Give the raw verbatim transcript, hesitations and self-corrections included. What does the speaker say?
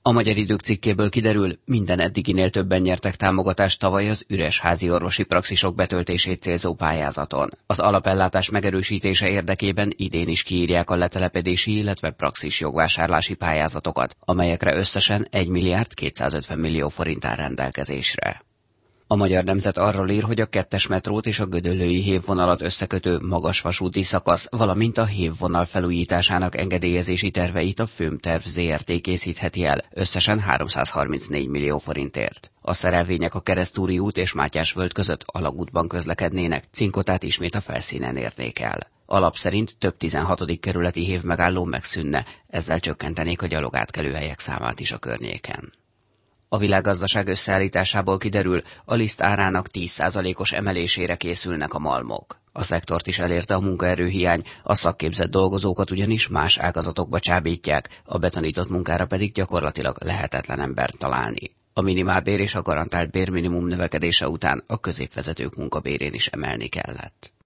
A Magyar Idők cikkéből kiderül, minden eddiginél többen nyertek támogatást tavaly az üres házi orvosi praxisok betöltését célzó pályázaton. Az alapellátás megerősítése érdekében idén is kiírják a letelepedési, illetve praxis jogvásárlási pályázatokat, amelyekre összesen egy milliárd kétszázötven millió forint áll rendelkezésre. A Magyar Nemzet arról ír, hogy a kettes metrót és a gödöllői hévvonalat összekötő magasvasúti szakasz, valamint a hévvonal felújításának engedélyezési terveit a Fömterv zé er té készítheti el, összesen háromszázharmincnégy millió forintért. A szerelvények a Keresztúri út és Mátyásvölgy között alagútban közlekednének, Cinkotát ismét a felszínen érnék el. Alap szerint több tizenhatodik kerületi hévmegálló megszűnne, ezzel csökkentenék a gyalogátkelőhelyek számát is a környéken. A világgazdaság összeállításából kiderül, a liszt árának tíz százalékos emelésére készülnek a malmok. A szektort is elérte a munkaerőhiány, a szakképzett dolgozókat ugyanis más ágazatokba csábítják, a betanított munkára pedig gyakorlatilag lehetetlen embert találni. A minimálbér és a garantált bérminimum növekedése után a középvezetők munkabérén is emelni kellett.